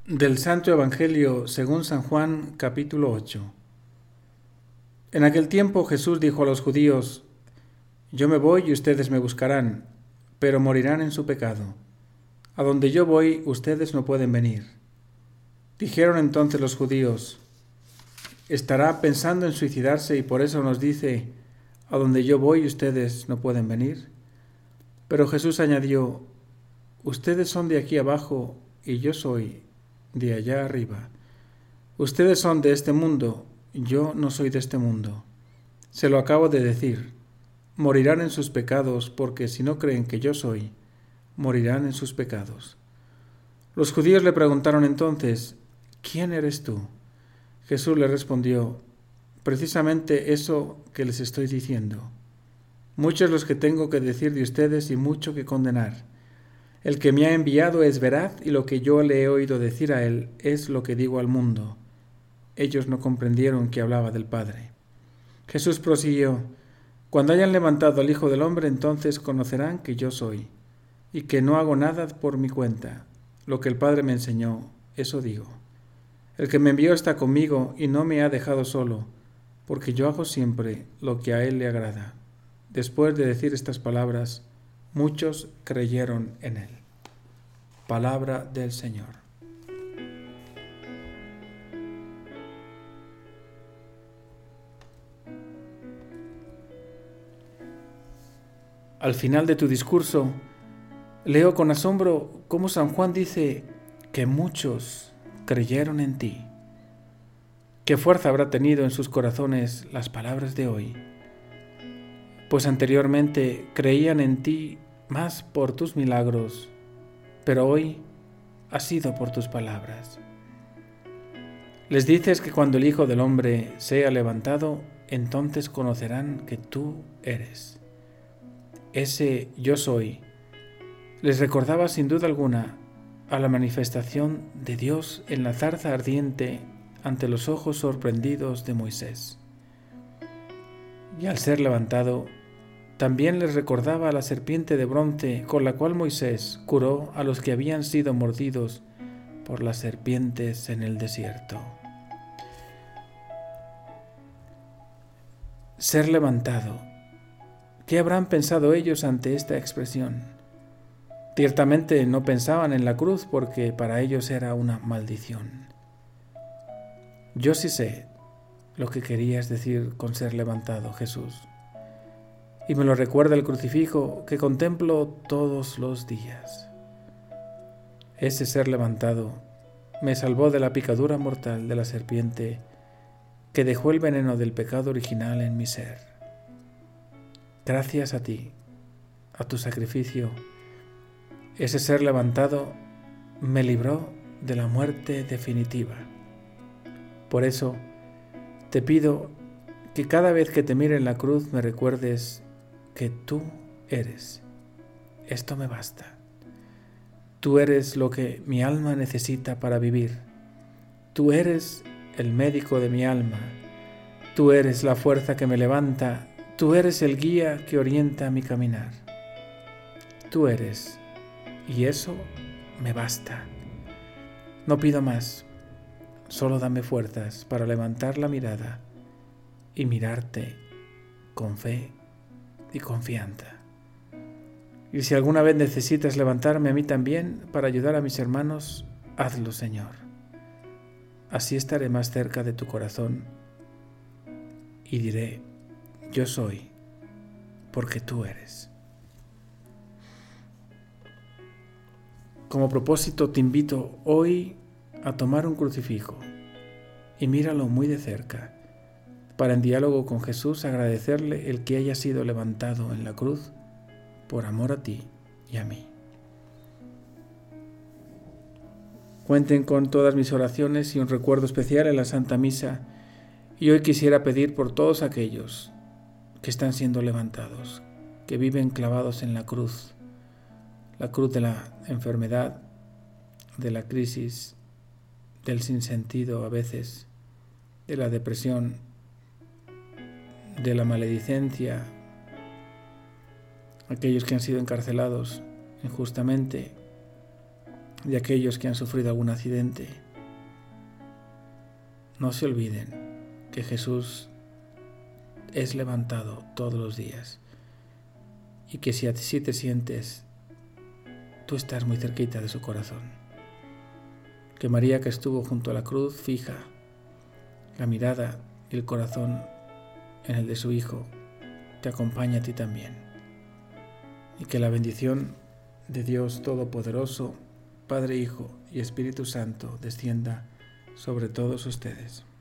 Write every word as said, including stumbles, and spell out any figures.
Del Santo Evangelio según San Juan, capítulo ocho. En aquel tiempo Jesús dijo a los judíos: Yo me voy y ustedes me buscarán, pero morirán en su pecado. A donde yo voy, ustedes no pueden venir. Dijeron entonces los judíos: ¿Estará pensando en suicidarse y por eso nos dice: A donde yo voy, ustedes no pueden venir? Pero Jesús añadió: Ustedes son de aquí abajo y yo soy de allá arriba. Ustedes son de este mundo, yo no soy de este mundo. Se lo acabo de decir. Morirán en sus pecados, porque si no creen que yo soy, morirán en sus pecados. Los judíos le preguntaron entonces: ¿Quién eres tú? Jesús le respondió: Precisamente eso que les estoy diciendo. Muchos los que tengo que decir de ustedes y mucho que condenar. El que me ha enviado es veraz y lo que yo le he oído decir a él es lo que digo al mundo. Ellos no comprendieron que hablaba del Padre. Jesús prosiguió: Cuando hayan levantado al Hijo del Hombre, entonces conocerán que yo soy, y que no hago nada por mi cuenta. Lo que el Padre me enseñó, eso digo. El que me envió está conmigo y no me ha dejado solo, porque yo hago siempre lo que a él le agrada. Después de decir estas palabras, muchos creyeron en él. Palabra del Señor. Al final de tu discurso, leo con asombro cómo San Juan dice que muchos creyeron en ti. ¿Qué fuerza habrá tenido en sus corazones las palabras de hoy? Pues anteriormente creían en ti más por tus milagros, pero hoy ha sido por tus palabras. Les dices que cuando el Hijo del Hombre sea levantado, entonces conocerán que tú eres. Ese yo soy les recordaba sin duda alguna a la manifestación de Dios en la zarza ardiente ante los ojos sorprendidos de Moisés. Y al ser levantado, también les recordaba a la serpiente de bronce con la cual Moisés curó a los que habían sido mordidos por las serpientes en el desierto. Ser levantado. ¿Qué habrán pensado ellos ante esta expresión? Ciertamente no pensaban en la cruz porque para ellos era una maldición. Yo sí sé lo que querías decir con ser levantado, Jesús. Y me lo recuerda el crucifijo que contemplo todos los días. Ese ser levantado me salvó de la picadura mortal de la serpiente que dejó el veneno del pecado original en mi ser. Gracias a ti, a tu sacrificio, ese ser levantado me libró de la muerte definitiva. Por eso te pido que cada vez que te mire en la cruz me recuerdes que tú eres. Esto me basta. Tú eres lo que mi alma necesita para vivir. Tú eres el médico de mi alma. Tú eres la fuerza que me levanta. Tú eres el guía que orienta mi caminar. Tú eres, y eso me basta. No pido más, solo dame fuerzas para levantar la mirada y mirarte con fe y confianza. Y si alguna vez necesitas levantarme a mí también para ayudar a mis hermanos, hazlo, Señor. Así estaré más cerca de tu corazón y diré: yo soy, porque tú eres. Como propósito te invito hoy a tomar un crucifijo y míralo muy de cerca, para en diálogo con Jesús agradecerle el que haya sido levantado en la cruz por amor a ti y a mí. Cuenten con todas mis oraciones y un recuerdo especial en la Santa Misa, y hoy quisiera pedir por todos aquellos que están siendo levantados, que viven clavados en la cruz, la cruz de la enfermedad, de la crisis, del sinsentido a veces, de la depresión, de la maledicencia, aquellos que han sido encarcelados injustamente, de aquellos que han sufrido algún accidente, no se olviden que Jesús es levantado todos los días y que si así te sientes, tú estás muy cerquita de su corazón. Que María, que estuvo junto a la cruz, fija la mirada y el corazón en el de su Hijo, te acompaña a ti también. Y que la bendición de Dios Todopoderoso, Padre, Hijo y Espíritu Santo descienda sobre todos ustedes.